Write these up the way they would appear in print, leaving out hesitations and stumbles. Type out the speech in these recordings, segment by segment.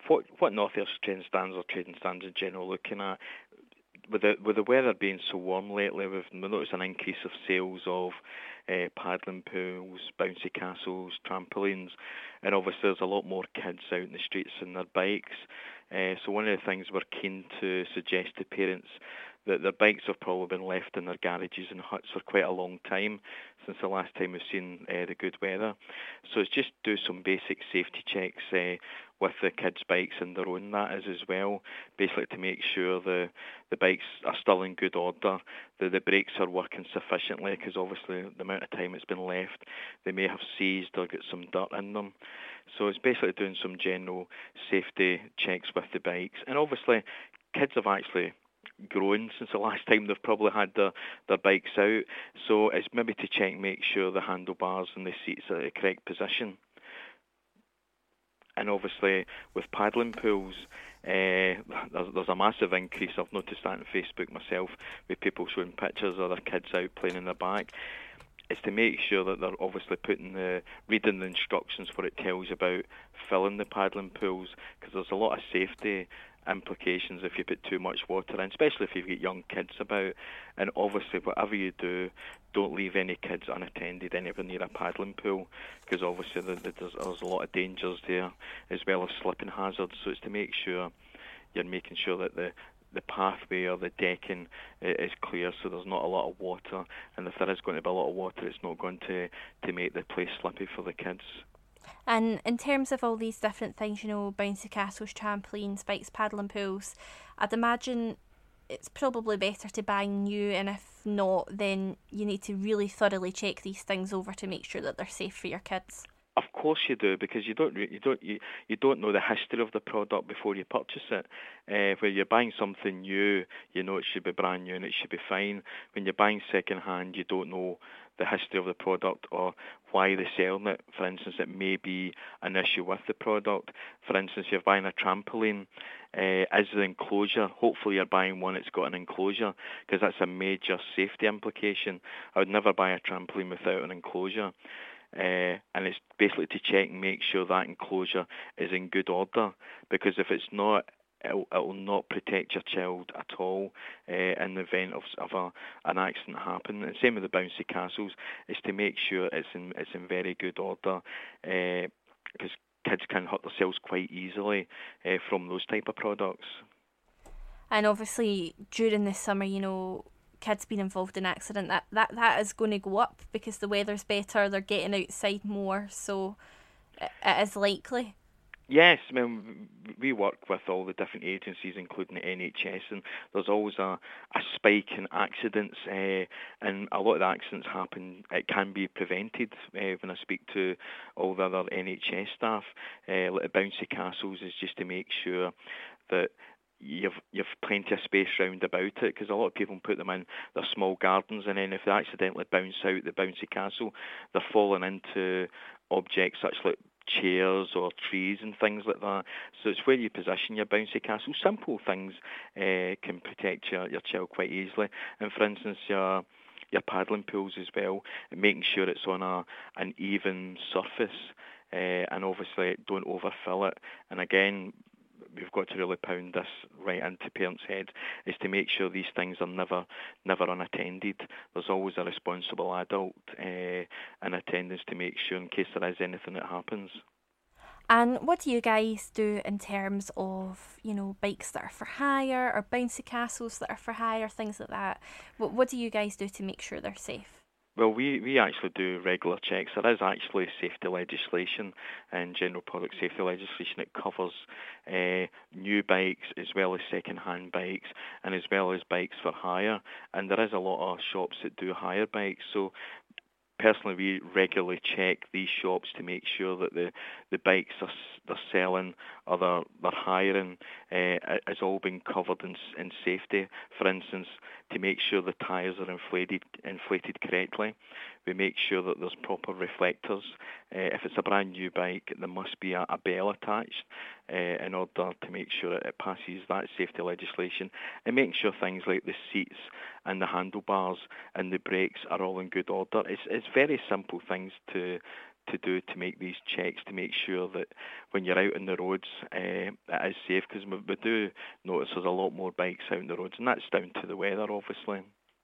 what North Air Trading Standards or Trading Standards in general looking at, with the weather being so warm lately, we've noticed an increase of sales of paddling pools, bouncy castles, trampolines, and obviously there's a lot more kids out in the streets on their bikes. So one of the things we're keen to suggest to parents that their bikes have probably been left in their garages and huts for quite a long time since the last time we've seen the good weather. So it's just do some basic safety checks with the kids' bikes and their own that is as well, basically to make sure the bikes are still in good order, the brakes are working sufficiently, because obviously the amount of time it's been left, they may have seized or got some dirt in them. So it's basically doing some general safety checks with the bikes. And obviously kids have actually grown since the last time they've probably had their bikes out, so it's maybe to check, make sure the handlebars and the seats are at the correct position. And obviously with paddling pools, there's a massive increase. I've noticed that on Facebook myself, with people showing pictures of their kids out playing in the back. It's to make sure that they're obviously reading the instructions where it tells about filling the paddling pools, because there's a lot of safety implications if you put too much water in, especially if you've got young kids about. And obviously whatever you do, don't leave any kids unattended anywhere near a paddling pool, because obviously there's a lot of dangers there, as well as slipping hazards. So it's to make sure you're making sure that the pathway or the decking is clear, so there's not a lot of water, and if there is going to be a lot of water, it's not going to make the place slippy for the kids. And in terms of all these different things, bouncy castles, trampolines, bikes, paddling pools, I'd imagine it's probably better to buy new, and if not, then you need to really thoroughly check these things over to make sure that they're safe for your kids. Of course you do, because you don't know the history of the product before you purchase it. Where you're buying something new, it should be brand new and it should be fine. When you're buying second hand, you don't know the history of the product or why they're selling it. For instance, it may be an issue with the product. For instance, you're buying a trampoline, is the enclosure, hopefully you're buying one that's got an enclosure, because that's a major safety implication. I would never buy a trampoline without an enclosure. And it's basically to check and make sure that enclosure is in good order, because if it's not, it will not protect your child at all in the event of an accident happen. And same with the bouncy castles, is to make sure it's in very good order, because kids can hurt themselves quite easily from those type of products. And obviously during this summer, kids being involved in accident, that is going to go up because the weather's better, they're getting outside more, so it is likely. Yes, I mean, we work with all the different agencies, including the NHS, and there's always a spike in accidents, and a lot of the accidents happen, it can be prevented. When I speak to all the other NHS staff, like the bouncy castles is just to make sure that you've plenty of space round about it, because a lot of people put them in their small gardens, and then if they accidentally bounce out the bouncy castle, they're falling into objects such like chairs or trees and things like that. So it's where you position your bouncy castle. Simple things can protect your child quite easily. And for instance, your paddling pools as well, and making sure it's on an even surface, and obviously don't overfill it. And again, we've got to really pound this right into parents' heads, is to make sure these things are never unattended. There's always a responsible adult in attendance to make sure in case there is anything that happens. And what do you guys do in terms of, bikes that are for hire or bouncy castles that are for hire, things like that? What do you guys do to make sure they're safe? Well, we actually do regular checks. There is actually safety legislation and general product safety legislation that covers new bikes as well as second-hand bikes, and as well as bikes for hire. And there is a lot of shops that do hire bikes. So personally, we regularly check these shops to make sure that the bikes they're selling or they're hiring is all being covered in safety. For instance, to make sure the tyres are inflated correctly. We make sure that there's proper reflectors. If it's a brand new bike, there must be a bell attached in order to make sure it passes that safety legislation, and making sure things like the seats and the handlebars and the brakes are all in good order. It's very simple things to to do to make these checks to make sure that when you're out on the roads, it is safe, because we do notice there's a lot more bikes out on the roads, and that's down to the weather, obviously.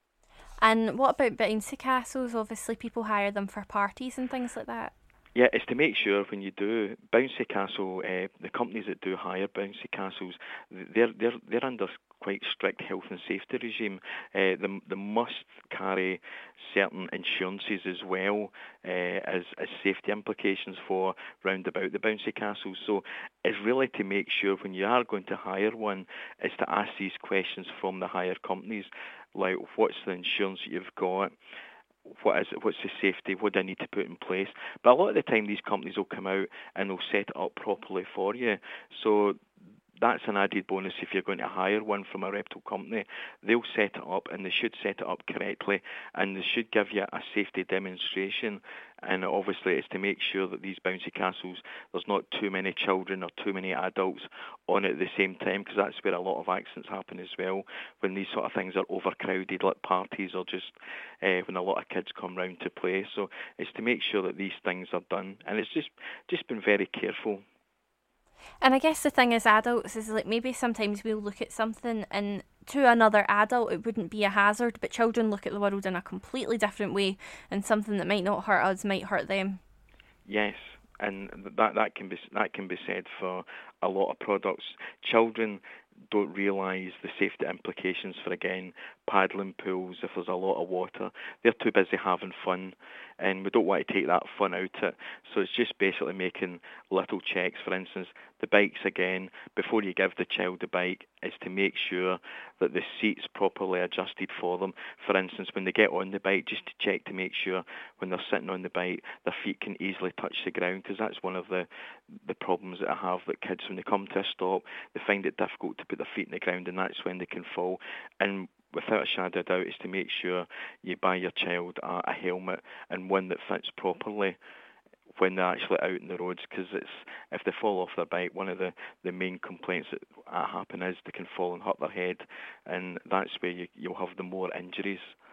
And what about bouncy castles? Obviously, people hire them for parties and things like that. Yeah, it's to make sure when you do bouncy castle, the companies that do hire bouncy castles, they're under quite strict health and safety regime. They must carry certain insurances as well as safety implications for round about the bouncy castles. So it's really to make sure when you are going to hire one, is to ask these questions from the hire companies, like what's the insurance that you've got. What is it? What's the safety? What do I need to put in place? But a lot of the time, these companies will come out and they'll set it up properly for you. So that's an added bonus if you're going to hire one from a reputable company. They'll set it up, and they should set it up correctly, and they should give you a safety demonstration. And obviously it's to make sure that these bouncy castles, there's not too many children or too many adults on it at the same time, because that's where a lot of accidents happen as well, when these sort of things are overcrowded, like parties, or just when a lot of kids come round to play. So it's to make sure that these things are done, and it's just been very careful. And I guess the thing as adults is, like, maybe sometimes we'll look at something and to another adult it wouldn't be a hazard, but children look at the world in a completely different way, and something that might not hurt us might hurt them. Yes, and that can be said for a lot of products. Children don't realise the safety implications for, again, paddling pools. If there's a lot of water, they're too busy having fun, and we don't want to take that fun out of it. So it's just basically making little checks. For instance, the bikes, again, before you give the child the bike, is to make sure that the seat's properly adjusted for them. For instance, when they get on the bike, just to check to make sure when they're sitting on the bike, their feet can easily touch the ground, because that's one of the problems that I have, that kids, when they come to a stop, they find it difficult to put their feet in the ground, and that's when they can fall. And without a shadow of doubt, is to make sure you buy your child a helmet, and one that fits properly when they're actually out in the roads, because if they fall off their bike, one of the main complaints that happen is they can fall and hurt their head, and that's where you'll have the more injuries.